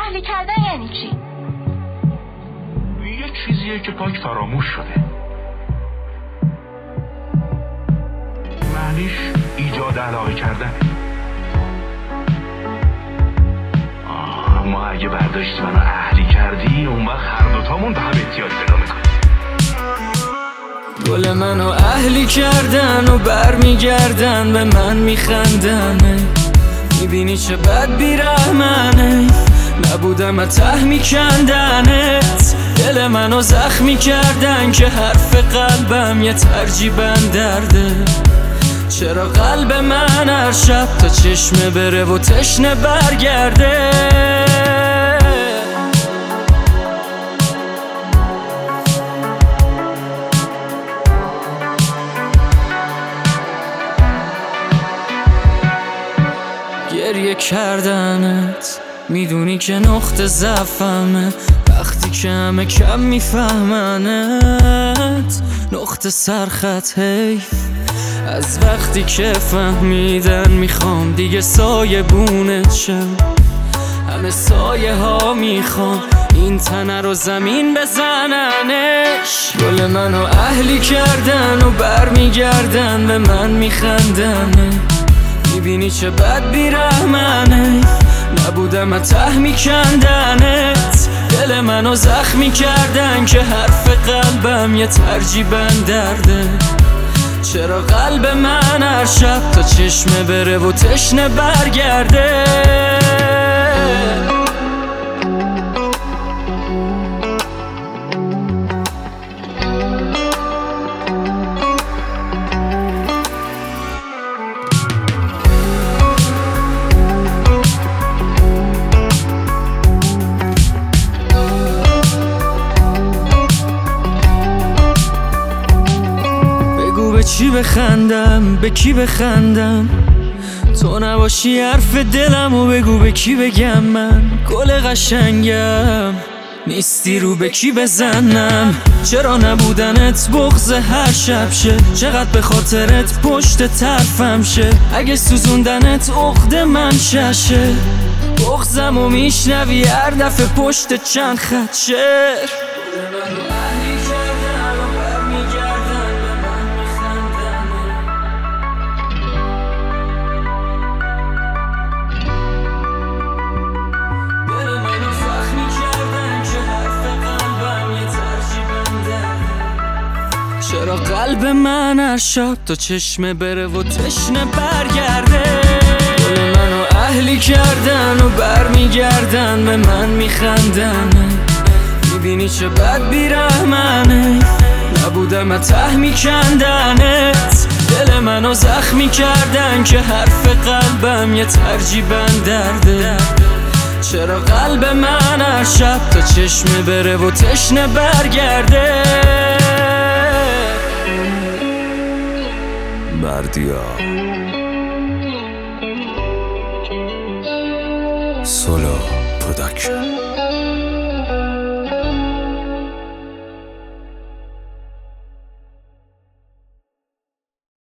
اهلی کردن یعنی چی؟ یه چیزیه که پاک فراموش شده. معنیش ایجاد علاقه کردن. اما اگه برداشتی منو اهلی کردی، اون وقت هر دوتامون به هم احتیاج پیدا میکنیم. گل منو اهلی کردن و برمیگردن به من میخندن. میبینی چه بد بیرحمنه، نبودم ته میکندنت. دل منو زخمی کردن که حرف قلبم یه ترجیبن درده. چرا قلب من هر شب تا چشمه بره و تشنه برگرده. گریه کردنت میدونی که نقطه ضعفمه، وقتی که همه کم میفهمنت. نقطه سرخط حیف از وقتی که فهمیدن میخوام دیگه سایه بونت شم. همه سایه ها میخوام این تنه رو زمین بزننش. گل منو اهلی کردن و برمیگردن به من میخندن. میبینی چه بد بیرحمنه، نبودم ته میکندنت. دل منو زخمی کردن که حرف قلبم یه ترجیبن درده. چرا قلب من هر شب تا چشمه بره و تشنه برگرده. به چی بخندم، به کی بخندم؟ تو نباشی حرف دلم و بگو به کی بگم. من گل قشنگم نیستی رو به کی بزنم. چرا نبودنت بغض هر شب شه، چقدر به خاطرت پشت طرفم شه. اگه سوزوندنت عقد من ششه، بغضم و میشنوی هر دفعه پشت چند خط شعر. چرا قلب من هر شب تا چشمه بره و تشنه برگرده. گل منو اهلی کردن و برمیگردن به من میخندن. میبینی چه بد بیرحمنه، نبودم ته میکندنت. دل منو زخمی کردن که حرف قلبم یه ترجیبن درده. چرا قلب من هر شب تا چشمه بره و تشنه برگرده. بردیا سولو پروداکشن.